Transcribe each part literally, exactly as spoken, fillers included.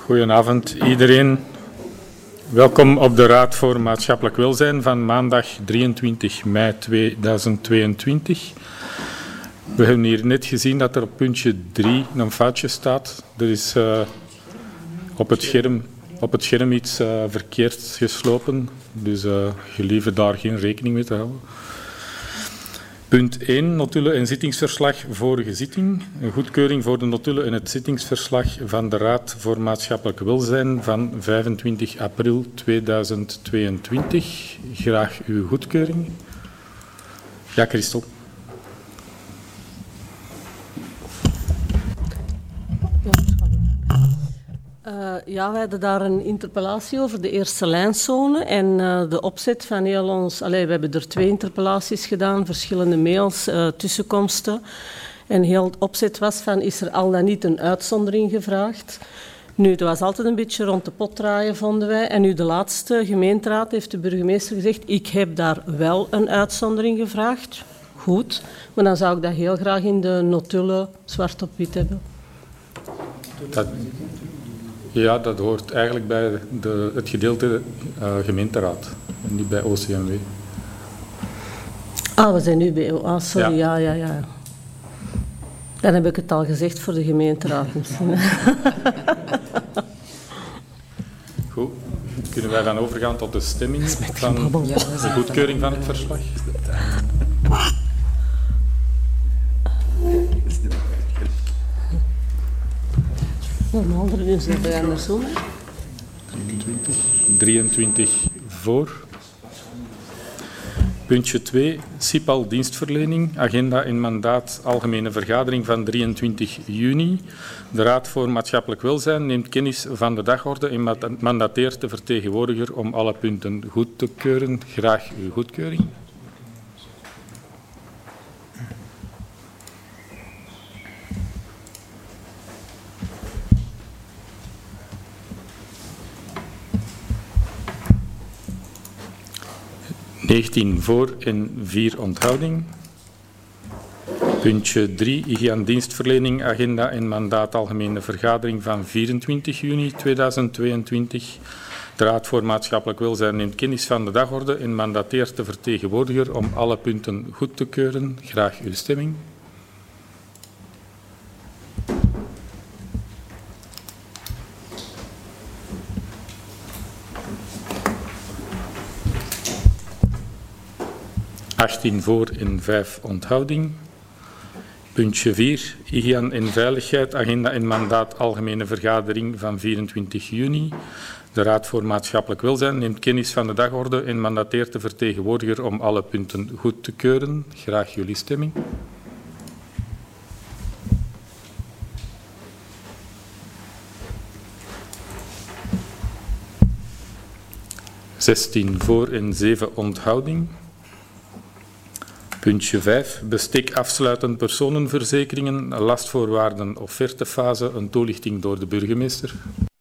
Goedenavond iedereen. Welkom op de Raad voor Maatschappelijk Welzijn van maandag drieëntwintig mei tweeduizend tweeëntwintig. We hebben hier net gezien dat er op puntje drie een foutje staat. Er is uh, op, het scherm, op het scherm iets uh, verkeerd geslopen, dus uh, gelieve daar geen rekening mee te houden. Punt één, notulen en zittingsverslag vorige zitting. Een goedkeuring voor de notulen en het zittingsverslag van de Raad voor Maatschappelijk Welzijn van vijfentwintig april tweeduizend tweeëntwintig. Graag uw goedkeuring. Ja, Christel. Uh, ja, wij hadden daar een interpellatie over de eerste lijnzone en uh, de opzet van heel ons... Allee, we hebben er twee interpellaties gedaan, verschillende mails, uh, tussenkomsten. En heel het opzet was van, is er al dan niet een uitzondering gevraagd? Nu, het was altijd een beetje rond de pot draaien, vonden wij. En nu de laatste gemeenteraad heeft de burgemeester gezegd, ik heb daar wel een uitzondering gevraagd. Goed, maar dan zou ik dat heel graag in de notulen zwart op wit hebben. Dat... Ja, dat hoort eigenlijk bij de, het gedeelte uh, gemeenteraad en niet bij O C M W. Ah, we zijn nu bij... Ah, sorry, ja. ja, ja, ja. Dan heb ik het al gezegd voor de gemeenteraad misschien. Goed. Kunnen wij dan overgaan tot de stemming van de goedkeuring van het verslag? Normaal is dat bij andersom. drieëntwintig, drieëntwintig voor. Puntje twee, C I P A L dienstverlening, agenda en mandaat, algemene vergadering van drieëntwintig juni. De Raad voor Maatschappelijk Welzijn neemt kennis van de dagorde en mandateert de vertegenwoordiger om alle punten goed te keuren. Graag uw goedkeuring. negentien voor en vier onthouding. Puntje drie, I G A N-dienstverlening, agenda en mandaat algemene vergadering van vierentwintig juni tweeduizend tweeëntwintig. De Raad voor Maatschappelijk Welzijn neemt kennis van de dagorde en mandateert de vertegenwoordiger om alle punten goed te keuren. Graag uw stemming. achttien voor en vijf onthouding. Puntje vier, I G A N en veiligheid, agenda en mandaat algemene vergadering van vierentwintig juni. De Raad voor Maatschappelijk Welzijn neemt kennis van de dagorde en mandateert de vertegenwoordiger om alle punten goed te keuren. Graag jullie stemming. zestien voor en zeven onthouding. Puntje vijf, bestek afsluitend personenverzekeringen, lastvoorwaarden, offertefase, een toelichting door de burgemeester.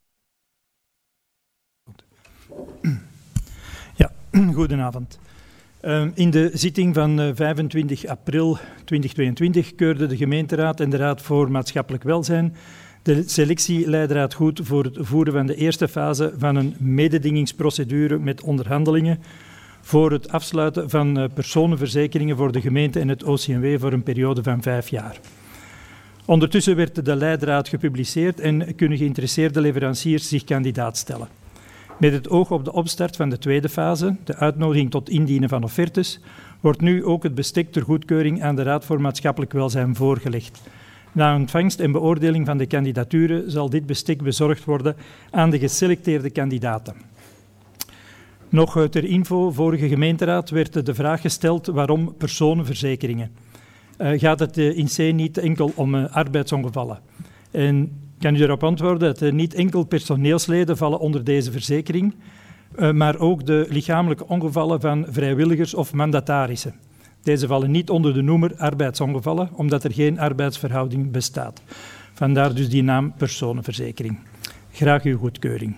Ja, goedenavond. Uh, in de zitting van uh, vijfentwintig april tweeduizend tweeëntwintig keurde de gemeenteraad en de Raad voor Maatschappelijk Welzijn de selectieleidraad goed voor het voeren van de eerste fase van een mededingingsprocedure met onderhandelingen voor het afsluiten van personenverzekeringen voor de gemeente en het O C M W voor een periode van vijf jaar. Ondertussen werd de leidraad gepubliceerd en kunnen geïnteresseerde leveranciers zich kandidaat stellen. Met het oog op de opstart van de tweede fase, de uitnodiging tot indienen van offertes, wordt nu ook het bestek ter goedkeuring aan de Raad voor Maatschappelijk Welzijn voorgelegd. Na ontvangst en beoordeling van de kandidaturen zal dit bestek bezorgd worden aan de geselecteerde kandidaten. Nog ter info, vorige gemeenteraad werd de vraag gesteld waarom personenverzekeringen. Uh, gaat het uh, in C niet enkel om uh, arbeidsongevallen? En kan u erop antwoorden dat uh, niet enkel personeelsleden vallen onder deze verzekering, uh, maar ook de lichamelijke ongevallen van vrijwilligers of mandatarissen. Deze vallen niet onder de noemer arbeidsongevallen, omdat er geen arbeidsverhouding bestaat. Vandaar dus die naam personenverzekering. Graag uw goedkeuring.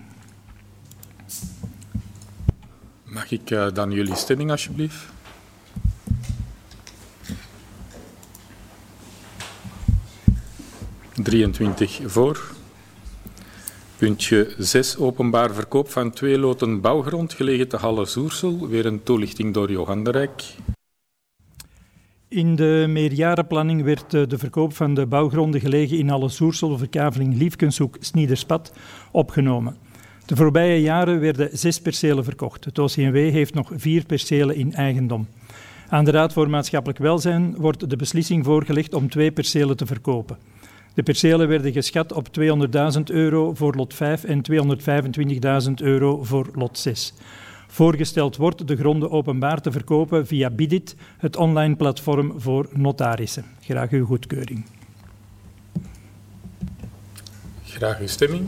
Mag ik uh, dan jullie stemming alsjeblieft? drieëntwintig voor, Puntje zes. Openbaar verkoop van twee loten bouwgrond gelegen te Halle Soersel. Weer een toelichting door Johan de Rijk. In de meerjarenplanning werd de verkoop van de bouwgronden gelegen in Halle Soersel, verkaveling Liefkenshoek, Sniederspat, opgenomen. De voorbije jaren werden zes percelen verkocht. Het O C M W heeft nog vier percelen in eigendom. Aan de Raad voor Maatschappelijk Welzijn wordt de beslissing voorgelegd om twee percelen te verkopen. De percelen werden geschat op tweehonderdduizend euro voor lot vijf en tweehonderdvijfentwintigduizend euro voor lot zes. Voorgesteld wordt de gronden openbaar te verkopen via Bidit, het online platform voor notarissen. Graag uw goedkeuring. Graag uw stemming.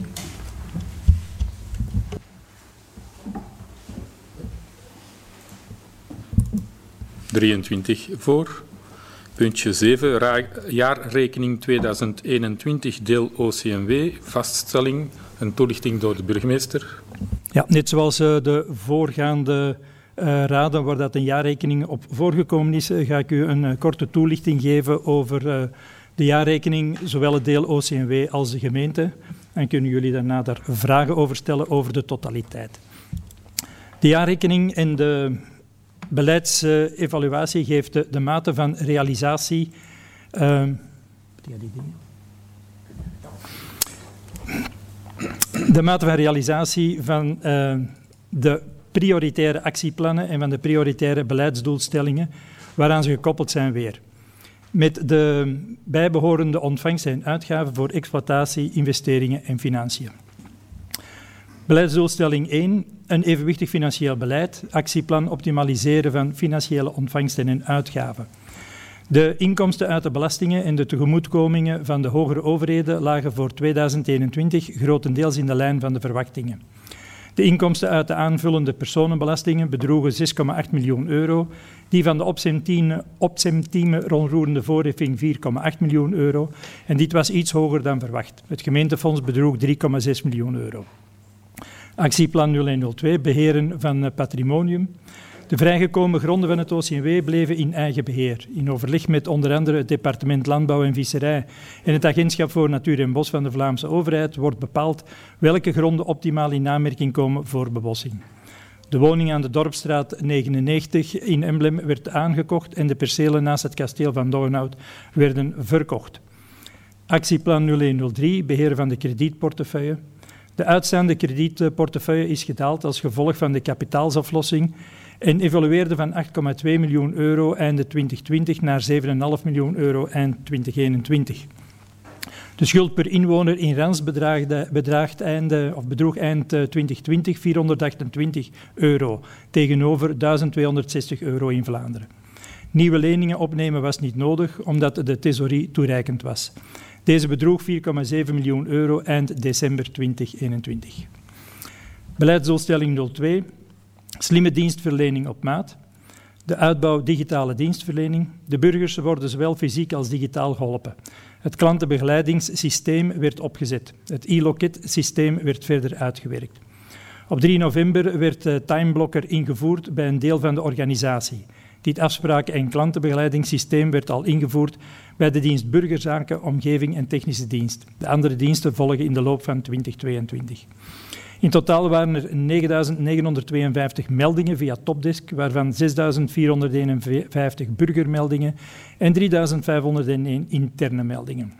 drieëntwintig voor. Puntje zeven. Ra- jaarrekening tweeduizend eenentwintig, deel O C M W. Vaststelling. Een toelichting door de burgemeester. Ja, net zoals uh, de voorgaande uh, raden waar dat een jaarrekening op voorgekomen is, uh, ga ik u een uh, korte toelichting geven over uh, de jaarrekening, zowel het deel O C M W als de gemeente. En kunnen jullie daarna daar vragen over stellen over de totaliteit. De jaarrekening en de beleidsevaluatie geeft de, de mate van realisatie. Uh, de mate van realisatie van uh, de prioritaire actieplannen en van de prioritaire beleidsdoelstellingen waaraan ze gekoppeld zijn weer. Met de bijbehorende ontvangst en uitgaven voor exploitatie, investeringen en financiën. Beleidsdoelstelling één. Een evenwichtig financieel beleid. Actieplan optimaliseren van financiële ontvangsten en uitgaven. De inkomsten uit de belastingen en de tegemoetkomingen van de hogere overheden lagen voor tweeduizend eenentwintig grotendeels in de lijn van de verwachtingen. De inkomsten uit de aanvullende personenbelastingen bedroegen zes komma acht miljoen euro, die van de opcentieme, opcentieme onroerende voorheffing vier komma acht miljoen euro en dit was iets hoger dan verwacht. Het gemeentefonds bedroeg drie komma zes miljoen euro. Actieplan nul een nul twee, beheren van patrimonium. De vrijgekomen gronden van het O C M W bleven in eigen beheer. In overleg met onder andere het departement Landbouw en Visserij en het Agentschap voor Natuur en Bos van de Vlaamse overheid wordt bepaald welke gronden optimaal in aanmerking komen voor bebossing. De woning aan de Dorpstraat negenennegentig in Emblem werd aangekocht en de percelen naast het kasteel van Doornhout werden verkocht. Actieplan nul een nul drie, beheer van de kredietportefeuille. De uitstaande kredietportefeuille is gedaald als gevolg van de kapitaalsaflossing en evolueerde van acht komma twee miljoen euro einde twintig twintig naar zeven komma vijf miljoen euro eind twintig eenentwintig. De schuld per inwoner in Rans bedraagt, bedraagt einde, of bedroeg eind twintig twintig vierhonderdachtentwintig euro tegenover duizend tweehonderdzestig euro in Vlaanderen. Nieuwe leningen opnemen was niet nodig omdat de thesaurie toereikend was. Deze bedroeg vier komma zeven miljoen euro eind december twintig eenentwintig. Beleidsdoelstelling nul twee. Slimme dienstverlening op maat. De uitbouw digitale dienstverlening. De burgers worden zowel fysiek als digitaal geholpen. Het klantenbegeleidingssysteem werd opgezet. Het e-loket-systeem werd verder uitgewerkt. Op drie november werd de timeblokker ingevoerd bij een deel van de organisatie. Dit afspraken- en klantenbegeleidingssysteem werd al ingevoerd bij de dienst Burgerzaken, Omgeving en Technische Dienst. De andere diensten volgen in de loop van twintig tweeëntwintig. In totaal waren er negenduizend negenhonderdtweeënvijftig meldingen via Topdesk, waarvan zesduizend vierhonderdeenenvijftig burgermeldingen en drieduizend vijfhonderdéén interne meldingen.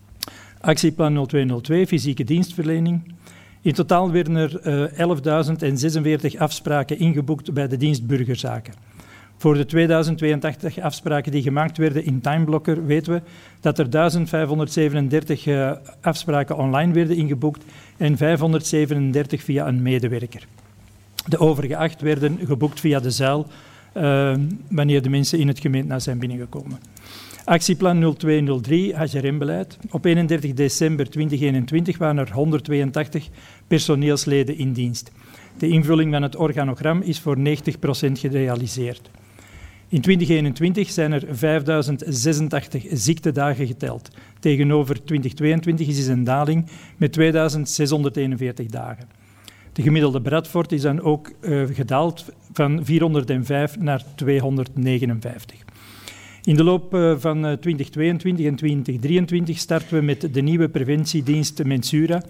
Actieplan nul twee nul twee, fysieke dienstverlening. In totaal werden er uh, elfduizend zesenveertig afspraken ingeboekt bij de dienst Burgerzaken. Voor de tweeduizend tweeëntachtig afspraken die gemaakt werden in Timeblokker weten we dat er duizend vijfhonderdzevenendertig uh, afspraken online werden ingeboekt en vijfhonderdzevenendertig via een medewerker. De overige acht werden geboekt via de zuil uh, wanneer de mensen in het gemeentehuis zijn binnengekomen. Actieplan nul twee nul drie, H R M-beleid. Op eenendertig december twintig eenentwintig waren er honderdtweeëntachtig personeelsleden in dienst. De invulling van het organogram is voor negentig procent gerealiseerd. In twintig eenentwintig zijn er vijfduizend zesentachtig ziektedagen geteld. Tegenover twintig tweeëntwintig is een daling met tweeduizend zeshonderdeenenveertig dagen. De gemiddelde Bradford is dan ook uh, gedaald van vierhonderdvijf naar tweehonderdnegenenvijftig. In de loop uh, van uh, twintig tweeëntwintig en twintig drieëntwintig starten we met de nieuwe preventiedienst Mensura,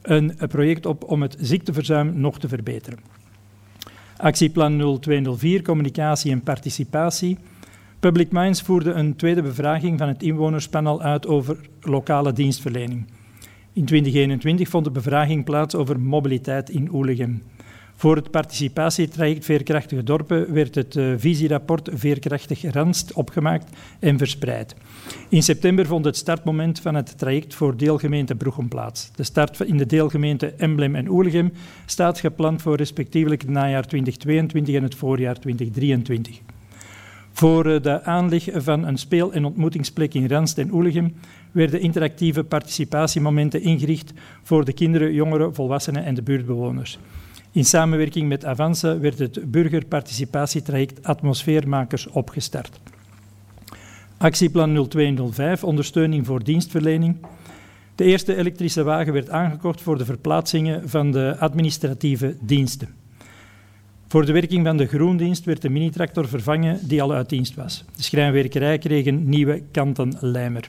een project op om het ziekteverzuim nog te verbeteren. Actieplan nul twee nul vier, communicatie en participatie. Public Minds voerde een tweede bevraging van het inwonerspanel uit over lokale dienstverlening. In twintig eenentwintig vond de bevraging plaats over mobiliteit in Oelegem. Voor het participatietraject Veerkrachtige Dorpen werd het uh, visierapport Veerkrachtig Randst opgemaakt en verspreid. In september vond het startmoment van het traject voor deelgemeente Broechem plaats. De start in de deelgemeente Emblem en Oelegem staat gepland voor respectievelijk het najaar twintig tweeëntwintig en het voorjaar twintig drieëntwintig. Voor de aanleg van een speel- en ontmoetingsplek in Randst en Oelegem werden interactieve participatiemomenten ingericht voor de kinderen, jongeren, volwassenen en de buurtbewoners. In samenwerking met Avanza werd het burgerparticipatietraject Atmosfeermakers opgestart. Actieplan nul twee nul vijf, ondersteuning voor dienstverlening. De eerste elektrische wagen werd aangekocht voor de verplaatsingen van de administratieve diensten. Voor de werking van de groendienst werd de minitractor vervangen die al uit dienst was. De schrijnwerkerij kreeg een nieuwe kantenlijmer.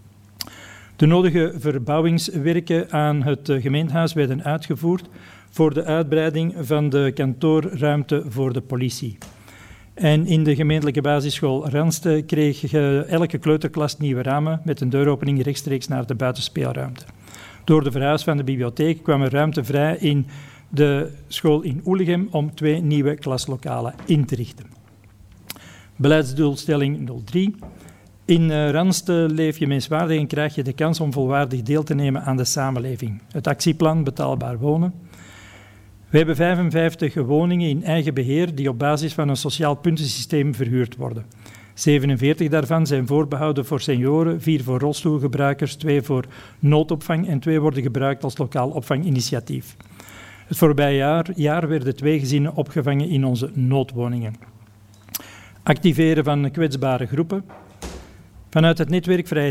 De nodige verbouwingswerken aan het gemeentehuis werden uitgevoerd voor de uitbreiding van de kantoorruimte voor de politie. En in de gemeentelijke basisschool Randst kreeg elke kleuterklas nieuwe ramen met een deuropening rechtstreeks naar de buitenspeelruimte. Door de verhuis van de bibliotheek kwam er ruimte vrij in de school in Oelegem om twee nieuwe klaslokalen in te richten. Beleidsdoelstelling nul drie. In Randst leef je menswaardig en krijg je de kans om volwaardig deel te nemen aan de samenleving. Het actieplan Betaalbaar Wonen. We hebben vijfenvijftig woningen in eigen beheer die op basis van een sociaal puntensysteem verhuurd worden. zevenenveertig daarvan zijn voorbehouden voor senioren, vier voor rolstoelgebruikers, twee voor noodopvang en twee worden gebruikt als lokaal opvanginitiatief. Het voorbije jaar, jaar werden twee gezinnen opgevangen in onze noodwoningen. Activeren van kwetsbare groepen. Vanuit het netwerk Vrije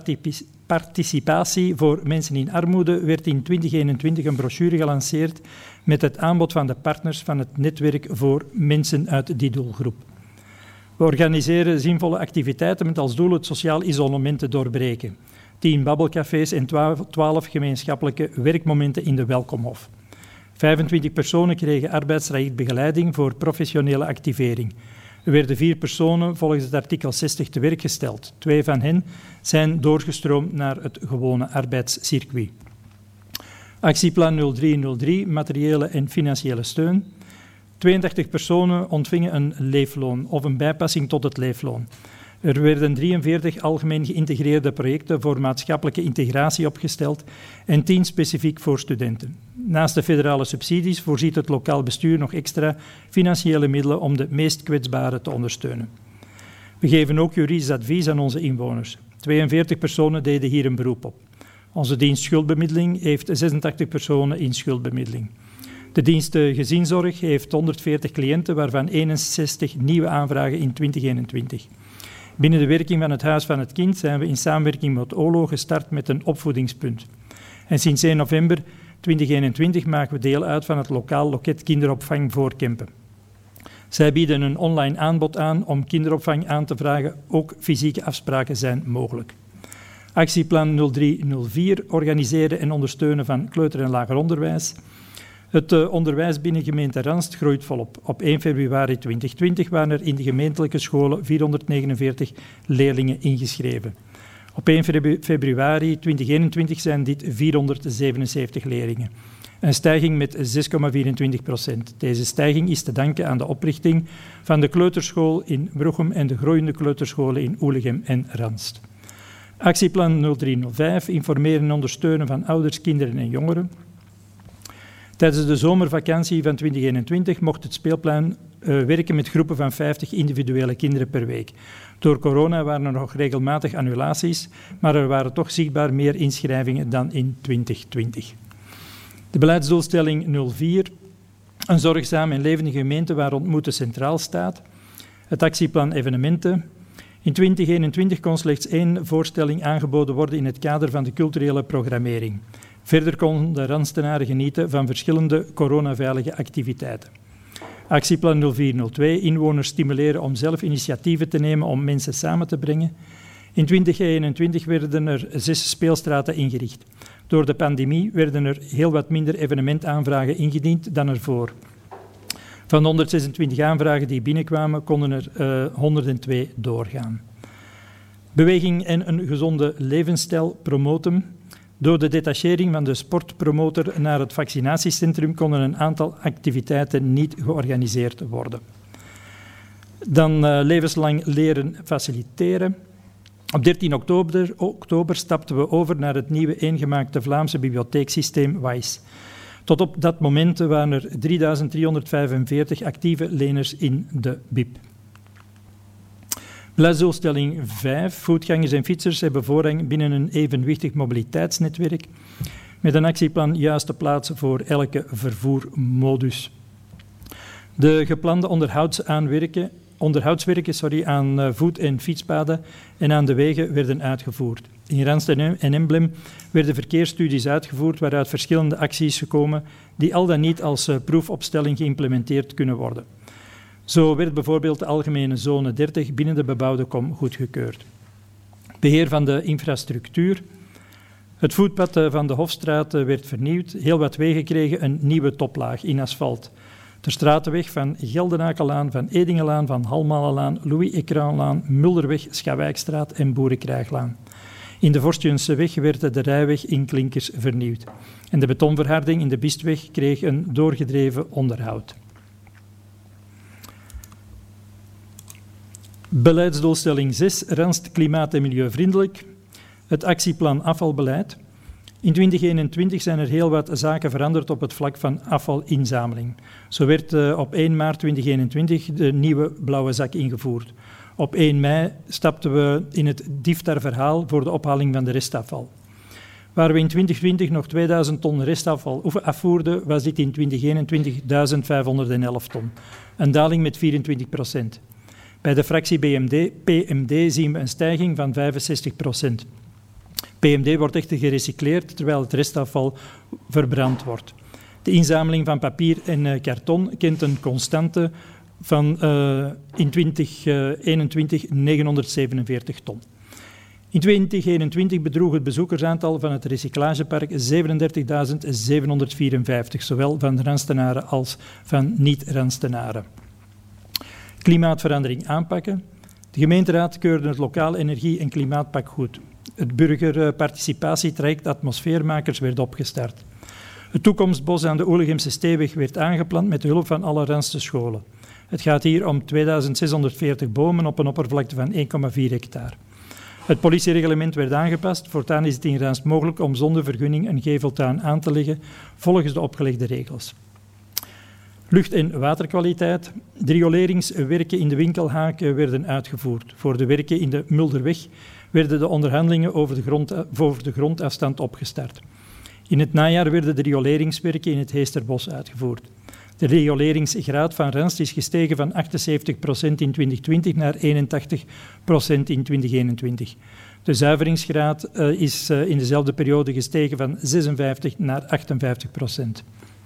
Tijdsparticipatie voor mensen in armoede werd in twintig eenentwintig een brochure gelanceerd met het aanbod van de partners van het netwerk voor mensen uit die doelgroep. We organiseren zinvolle activiteiten met als doel het sociaal isolement te doorbreken. Tien babbelcafés en twaalf gemeenschappelijke werkmomenten in de Welkomhof. vijfentwintig personen kregen arbeidstrajectbegeleiding voor professionele activering. Er werden vier personen volgens het artikel zestig te werk gesteld. Twee van hen zijn doorgestroomd naar het gewone arbeidscircuit. Actieplan nul drie nul drie, materiële en financiële steun. tweeëntachtig personen ontvingen een leefloon of een bijpassing tot het leefloon. Er werden drieënveertig algemeen geïntegreerde projecten voor maatschappelijke integratie opgesteld en tien specifiek voor studenten. Naast de federale subsidies voorziet het lokaal bestuur nog extra financiële middelen om de meest kwetsbaren te ondersteunen. We geven ook juridisch advies aan onze inwoners. tweeënveertig personen deden hier een beroep op. Onze dienst schuldbemiddeling heeft zesentachtig personen in schuldbemiddeling. De dienst gezinszorg heeft honderdveertig cliënten, waarvan eenenzestig nieuwe aanvragen in twintig eenentwintig. Binnen de werking van het Huis van het Kind zijn we in samenwerking met O L O gestart met een opvoedingspunt. En sinds één november twintig eenentwintig maken we deel uit van het lokaal loket kinderopvang voor Kempen. Zij bieden een online aanbod aan om kinderopvang aan te vragen. Ook fysieke afspraken zijn mogelijk. Actieplan nul drie nul vier, organiseren en ondersteunen van kleuter- en lager onderwijs. Het uh, onderwijs binnen gemeente Randst groeit volop. Op één februari twintig twintig waren er in de gemeentelijke scholen vierhonderdnegenenveertig leerlingen ingeschreven. Op één februari twintig eenentwintig zijn dit vierhonderdzevenenzeventig leerlingen. Een stijging met zes komma vierentwintig procent. Deze stijging is te danken aan de oprichting van de kleuterschool in Broechem en de groeiende kleuterscholen in Oelegem en Randst. Actieplan nul drie nul vijf, informeren en ondersteunen van ouders, kinderen en jongeren. Tijdens de zomervakantie van twintig eenentwintig mocht het speelplein uh, werken met groepen van vijftig individuele kinderen per week. Door corona waren er nog regelmatig annulaties, maar er waren toch zichtbaar meer inschrijvingen dan in twintig twintig. De beleidsdoelstelling nul vier, een zorgzame en levendige gemeente waar ontmoeten centraal staat. Het actieplan evenementen. In twintig eenentwintig kon slechts één voorstelling aangeboden worden in het kader van de culturele programmering. Verder konden de Randstenaren genieten van verschillende coronaveilige activiteiten. Actieplan nul vier nul twee, inwoners stimuleren om zelf initiatieven te nemen om mensen samen te brengen. In twintig eenentwintig werden er zes speelstraten ingericht. Door de pandemie werden er heel wat minder evenementaanvragen ingediend dan ervoor. Van de honderdzesentwintig aanvragen die binnenkwamen, konden er uh, honderdtwee doorgaan. Beweging en een gezonde levensstijl promoten. Door de detachering van de sportpromotor naar het vaccinatiecentrum konden een aantal activiteiten niet georganiseerd worden. Dan uh, levenslang leren faciliteren. Op dertien oktober, oktober stapten we over naar het nieuwe eengemaakte Vlaamse bibliotheeksysteem W I S E. Tot op dat moment waren er drieduizend driehonderdvijfenveertig actieve leners in de B I P. Beleidsdoelstelling vijf. Voetgangers en fietsers hebben voorrang binnen een evenwichtig mobiliteitsnetwerk met een actieplan juiste plaats voor elke vervoermodus. De geplande onderhoudsaanwerken onderhoudswerken sorry, aan uh, voet- en fietspaden en aan de wegen werden uitgevoerd. In Randst en Emblem werden verkeersstudies uitgevoerd waaruit verschillende acties gekomen die al dan niet als uh, proefopstelling geïmplementeerd kunnen worden. Zo werd bijvoorbeeld de algemene zone dertig binnen de bebouwde kom goedgekeurd. Beheer van de infrastructuur. Het voetpad uh, van de Hofstraat uh, werd vernieuwd. Heel wat wegen kregen een nieuwe toplaag in asfalt. De Stratenweg van Geldenakelaan, van Edingelaan, van Halmalenlaan, Louis-Écranlaan, Mulderweg, Schawijkstraat en Boerenkraaglaan. In de Vorstjenseweg werd de rijweg in klinkers vernieuwd. En de betonverharding in de Bistweg kreeg een doorgedreven onderhoud. Beleidsdoelstelling zes, Randst klimaat- en milieuvriendelijk. Het actieplan afvalbeleid. In twintig eenentwintig zijn er heel wat zaken veranderd op het vlak van afvalinzameling. Zo werd uh, op één maart twintig eenentwintig de nieuwe blauwe zak ingevoerd. Op één mei stapten we in het DIFTAR-verhaal voor de ophaling van de restafval. Waar we in twintig twintig nog tweeduizend ton restafval afvoerden, was dit in twintig eenentwintig duizend vijfhonderdelf ton. Een daling met vierentwintig procent. Bij de fractie B M D, P M D zien we een stijging van vijfenzestig procent. P M D wordt echter gerecycleerd, terwijl het restafval verbrand wordt. De inzameling van papier en uh, karton kent een constante van uh, in twintig eenentwintig negenhonderdzevenenveertig ton. In twintig eenentwintig bedroeg het bezoekersaantal van het recyclagepark zevenendertigduizend zevenhonderdvierenvijftig, zowel van Randstenaren als van niet-Randstenaren. Klimaatverandering aanpakken. De gemeenteraad keurde het lokaal energie- en klimaatpak goed. Het burgerparticipatietraject Atmosfeermakers werd opgestart. Het toekomstbos aan de Oelegemse Steeweg werd aangeplant met de hulp van alle Randse scholen. Het gaat hier om tweeduizend zeshonderdveertig bomen op een oppervlakte van één komma vier hectare. Het politiereglement werd aangepast. Voortaan is het in Randst mogelijk om zonder vergunning een geveltuin aan te leggen volgens de opgelegde regels. Lucht- en waterkwaliteit. De rioleringswerken in de Winkelhaak werden uitgevoerd. Voor de werken in de Mulderweg werden de onderhandelingen over de, grond, over de grondafstand opgestart. In het najaar werden de rioleringswerken in het Heesterbos uitgevoerd. De rioleringsgraad van Randst is gestegen van achtenzeventig procent in twintig twintig naar eenentachtig procent in twintig eenentwintig. De zuiveringsgraad uh, is uh, in dezelfde periode gestegen van zesenvijftig naar achtenvijftig procent.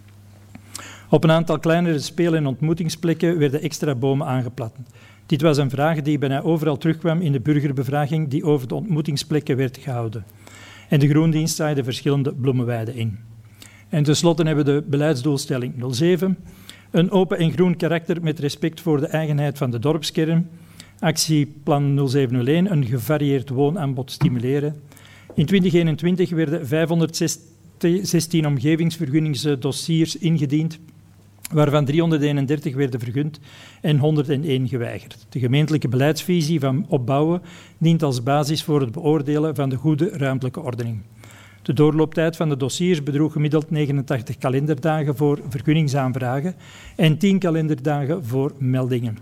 Op een aantal kleinere speel- en ontmoetingsplekken werden extra bomen aangeplant. Dit was een vraag die bijna overal terugkwam in de burgerbevraging die over de ontmoetingsplekken werd gehouden. En de Groendienst zaaide verschillende bloemenweiden in. En tenslotte hebben we de beleidsdoelstelling nul zeven. Een open en groen karakter met respect voor de eigenheid van de dorpskern. Actieplan nul zevenhonderdéén, een gevarieerd woonaanbod stimuleren. In twintig eenentwintig werden vijfhonderdzestien omgevingsvergunningsdossiers ingediend, waarvan driehonderdeenendertig werden vergund en honderdéén geweigerd. De gemeentelijke beleidsvisie van opbouwen dient als basis voor het beoordelen van de goede ruimtelijke ordening. De doorlooptijd van de dossiers bedroeg gemiddeld negenentachtig kalenderdagen voor vergunningsaanvragen en tien kalenderdagen voor meldingen.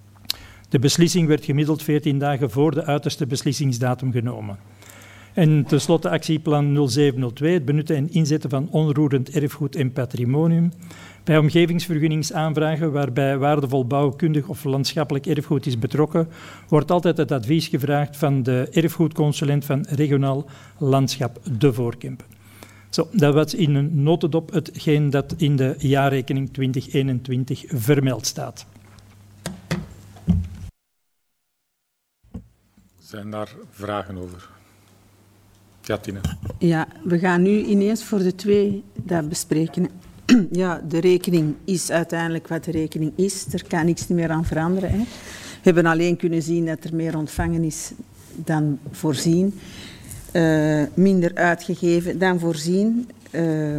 De beslissing werd gemiddeld veertien dagen voor de uiterste beslissingsdatum genomen. En tenslotte actieplan nul zeven nul twee, het benutten en inzetten van onroerend erfgoed en patrimonium. Bij omgevingsvergunningsaanvragen waarbij waardevol bouwkundig of landschappelijk erfgoed is betrokken, wordt altijd het advies gevraagd van de erfgoedconsulent van regionaal landschap De Voorkempen. Zo, dat was in een notendop hetgeen dat in de jaarrekening twintig eenentwintig vermeld staat. Zijn daar vragen over? Ja, Tine. Ja, we gaan nu ineens voor de twee dat bespreken. Ja, de rekening is uiteindelijk wat de rekening is. Er kan niks meer aan veranderen. Hè. We hebben alleen kunnen zien dat er meer ontvangen is dan voorzien. Uh, minder uitgegeven dan voorzien. Uh,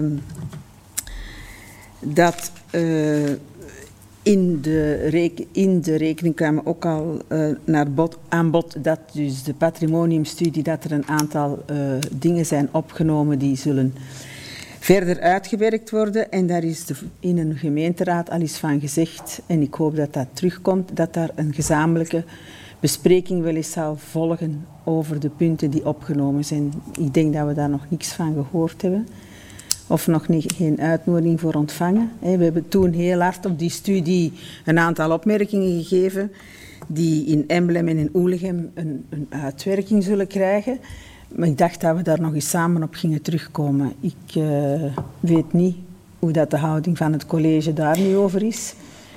dat uh, in, de reken, in de rekening kwamen ook al uh, naar bod, aan bod dat dus de patrimoniumstudie, dat er een aantal uh, dingen zijn opgenomen die zullen verder uitgewerkt worden. En daar is de, in een gemeenteraad al eens van gezegd, en ik hoop dat dat terugkomt, dat daar een gezamenlijke bespreking wel eens zal volgen over de punten die opgenomen zijn. Ik denk dat we daar nog niks van gehoord hebben. Of nog niet, geen uitnodiging voor ontvangen. We hebben toen heel hard op die studie een aantal opmerkingen gegeven die in Emblem en in Oelegem een, een uitwerking zullen krijgen. Maar ik dacht dat we daar nog eens samen op gingen terugkomen. Ik uh, weet niet hoe dat de houding van het college daar nu over is.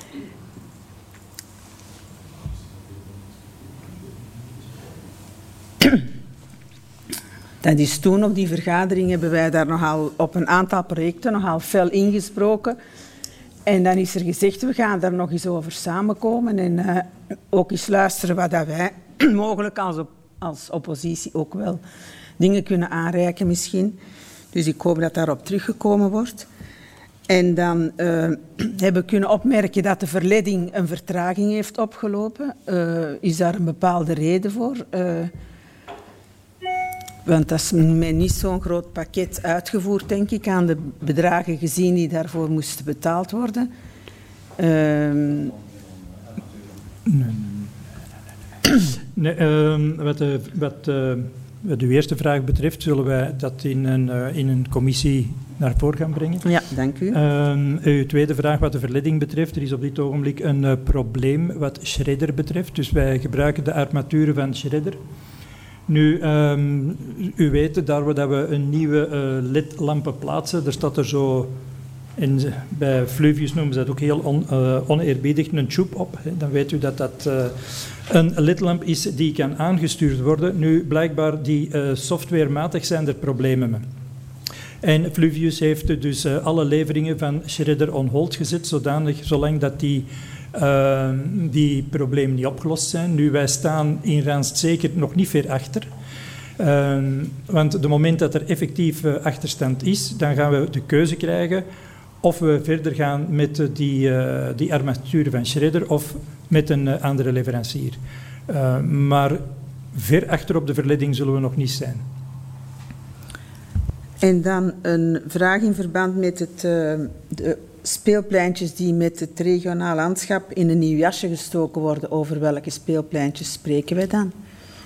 Dat is toen op die vergadering hebben wij daar nogal op een aantal projecten nogal fel ingesproken. En dan is er gezegd, we gaan daar nog eens over samenkomen en uh, ook eens luisteren wat dat wij mogelijk als, op, als oppositie ook wel dingen kunnen aanreiken misschien. Dus ik hoop dat daarop teruggekomen wordt. En dan uh, hebben we kunnen opmerken dat de verleiding een vertraging heeft opgelopen. Uh, is daar een bepaalde reden voor? Uh, Want dat is met niet zo'n groot pakket uitgevoerd, denk ik, aan de bedragen gezien die daarvoor moesten betaald worden. Um... Nee, nee, nee. nee uh, wat, uh, wat, uh, wat uw eerste vraag betreft, zullen wij dat in een, uh, in een commissie naar voren gaan brengen. Ja, dank u. Uh, uw tweede vraag wat de verleiding betreft, er is op dit ogenblik een uh, probleem wat Schredder betreft. Dus wij gebruiken de armaturen van Schredder. Nu, um, u weet daar dat we een nieuwe uh, L E D-lampen plaatsen. Er staat er zo, in, bij Fluvius noemen ze dat ook heel on, uh, oneerbiedig, een tube op. Hè. Dan weet u dat dat uh, een L E D-lamp is die kan aangestuurd worden. Nu, blijkbaar, die uh, softwarematig zijn er problemen mee. En Fluvius heeft dus uh, alle leveringen van Schredder on hold gezet, zodanig, zolang dat die... Uh, die problemen niet opgelost zijn. Nu, wij staan in Randst zeker nog niet ver achter. Uh, want op het moment dat er effectief uh, achterstand is, dan gaan we de keuze krijgen of we verder gaan met uh, die, uh, die armatuur van Schredder of met een uh, andere leverancier. Uh, maar ver achter op de verleiding zullen we nog niet zijn. En dan een vraag in verband met het... Uh, de speelpleintjes die met het regionaal landschap in een nieuw jasje gestoken worden. Over welke speelpleintjes spreken wij dan?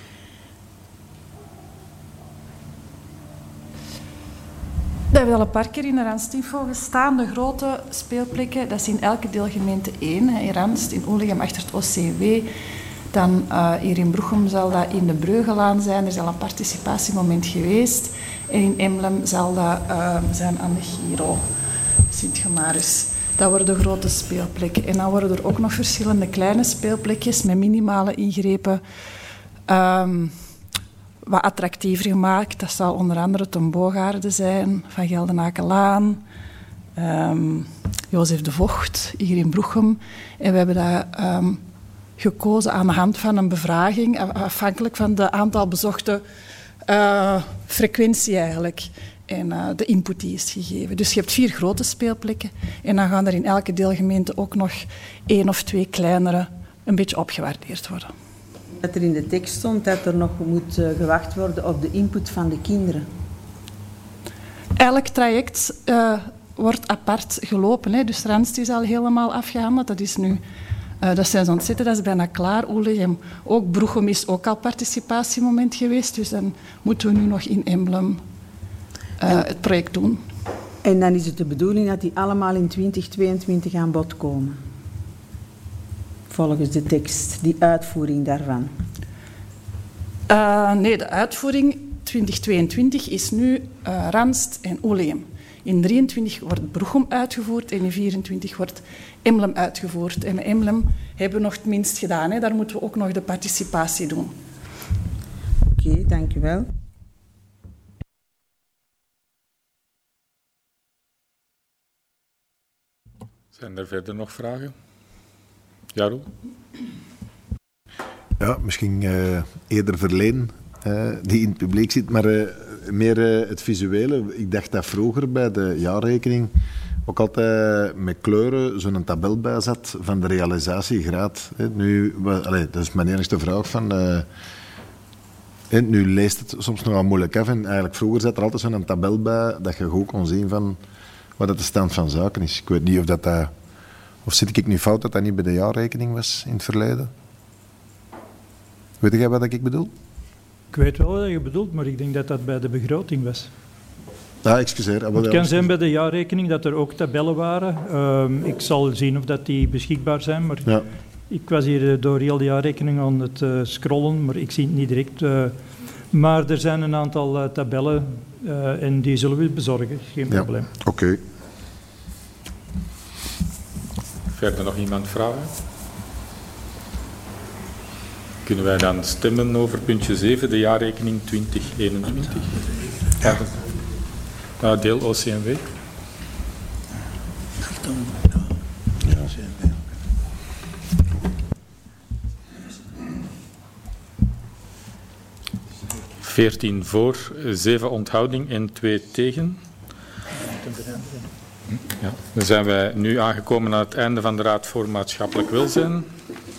Dat hebben we al een paar keer in de Randst-info gestaan. De grote speelplekken, dat is in elke deelgemeente één. In Randst, in Oelegem, achter het O C W. Dan uh, hier in Broechem zal dat in de Breugelaan zijn. Er is al een participatiemoment geweest. En in Emblem zal dat uh, zijn aan de Giro. Sint-Gemarus. Dat worden de grote speelplekken. En dan worden er ook nog verschillende kleine speelplekjes met minimale ingrepen um, wat attractiever gemaakt. Dat zal onder andere Ten Boogaarde zijn, Van Geldenakelaan, um, Jozef de Vocht, hier in Broechem. En we hebben dat um, gekozen aan de hand van een bevraging, afhankelijk van het aantal bezochte uh, frequentie eigenlijk. En uh, de input die is gegeven. Dus je hebt vier grote speelplekken. En dan gaan er in elke deelgemeente ook nog één of twee kleinere een beetje opgewaardeerd worden. Dat er in de tekst stond dat er nog moet uh, gewacht worden op de input van de kinderen. Elk traject uh, wordt apart gelopen. Hè. Dus Randst is al helemaal afgehandeld. Dat is nu... Uh, dat zijn ze ontzettend, dat is bijna klaar. Oelegem, ook Broechem is ook al participatiemoment geweest. Dus dan moeten we nu nog in Emblem... Uh, het project doen. En dan is het de bedoeling dat die allemaal in twintig tweeëntwintig aan bod komen? Volgens de tekst, die uitvoering daarvan? Uh, nee, de uitvoering twintig tweeëntwintig is nu uh, Randst en Oelegem. In drieëntwintig wordt Broechem uitgevoerd en in vierentwintig wordt Emblem uitgevoerd. En met Emblem hebben we nog het minst gedaan. Hè. Daar moeten we ook nog de participatie doen. okay, dank u wel. Zijn er verder nog vragen? Jaro? Ja, misschien uh, eerder Verleen, uh, die in het publiek zit, maar uh, meer uh, het visuele. Ik dacht dat vroeger bij de jaarrekening ook altijd met kleuren zo'n tabel bij zat van de realisatiegraad. Hè. Nu, allez, dat is mijn enigste vraag van... Uh, hè, nu leest het soms nogal moeilijk af en eigenlijk vroeger zat er altijd zo'n tabel bij dat je goed kon zien van wat dat de stand van zaken is. Ik weet niet of dat... dat of zit ik nu fout dat dat niet bij de jaarrekening was in het verleden? Weet jij wat ik bedoel? Ik weet wel wat je bedoelt, maar ik denk dat dat bij de begroting was. Ah, excuseer. Het kan zijn bij de jaarrekening dat er ook tabellen waren. Uh, ik zal zien of dat die beschikbaar zijn, maar ja. Ik was hier door heel de jaarrekening aan het uh, scrollen, maar ik zie het niet direct. Uh, maar er zijn een aantal uh, tabellen uh, en die zullen we bezorgen, geen ja. probleem. Oké. Okay. Verder nog iemand vragen? Kunnen wij dan stemmen over puntje zeven, de jaarrekening twintig eenentwintig? Ja. Uh, deel O C M W. Ja. veertien voor, zeven onthouding en twee tegen. Ja. Dan zijn wij nu aangekomen aan het einde van de Raad voor Maatschappelijk Welzijn.